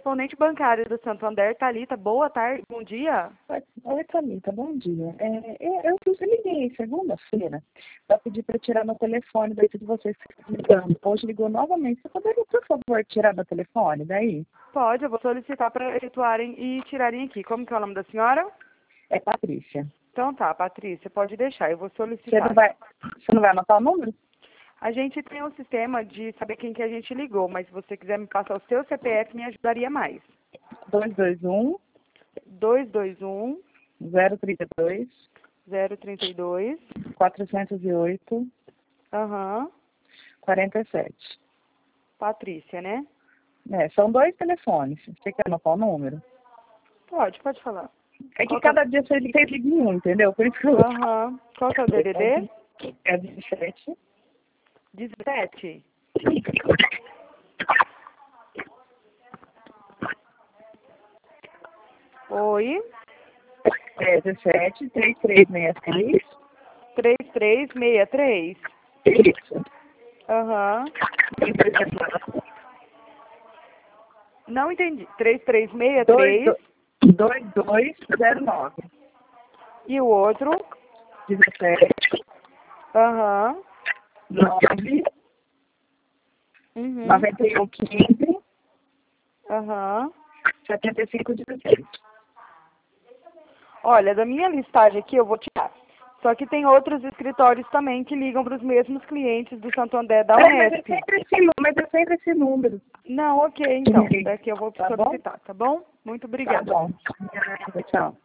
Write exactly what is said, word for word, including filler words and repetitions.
correspondente bancária do Santander, Thalita. Boa tarde, bom dia. Oi, Thalita, bom dia. É, eu, eu liguei segunda-feira para pedir para tirar meu telefone daí de vocês que estão ligando. Hoje ligou novamente. Você poderia, por favor, tirar meu telefone daí? Pode, eu vou solicitar para efetuarem e tirarem aqui. Como que é o nome da senhora? É Patrícia. Então tá, Patrícia, pode deixar, eu vou Você solicitar. não vai, você não vai anotar o número? A gente tem um sistema de saber quem que a gente ligou, mas se você quiser me passar o seu C P F, me ajudaria mais. dois dois um, dois dois um, zero três dois, zero três dois, quatrocentos e oito, aham, quarenta e sete. Patrícia, né? É, são dois telefones. Você quer anotar o número? Pode, pode falar. É que Qual que é o- cada dia você liga em um, entendeu? Por isso que eu... Aham. Qual que é o D D D? É dezessete. dezessete. Oi. É dezessete, três três seis três. três três seis três. Isso. Aham. Não entendi. três três seis três. dois dois zero nove. E o outro? dezessete, Aham. nove, Uhum. noventa e um, quinze, Aham. setenta e cinco, dezesseis. Olha, da minha listagem aqui eu vou tirar. Só que tem outros escritórios também que ligam para os mesmos clientes do Santander da É, mas é Unesp. sempre esse, nu- mas é sempre esse número. Não, ok, então. Sim. Daqui eu vou Tá bom? solicitar, tá bom? Muito Tá obrigada. bom. Tchau.